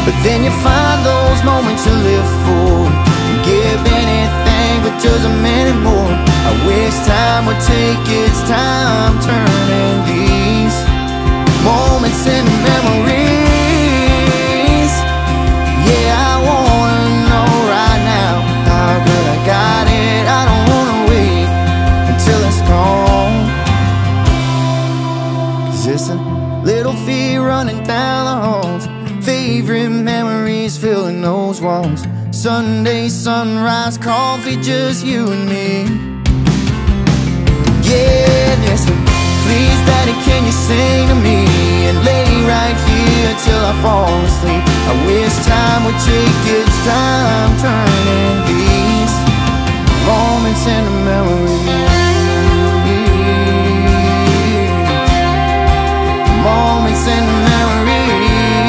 But then you find those moments you live for, give anything for just a minute more. I wish time would take its time turning these moments into memories. Yeah, I wanna know right now how good I got it. I don't wanna wait until it's gone, 'cause it's a little fear running down the halls, favorite memories filling those walls. Sunday sunrise coffee, just you and me. Yeah, listen, please daddy, can you sing to me and lay right here till I fall asleep? I wish time would take its time turning these moments into memories.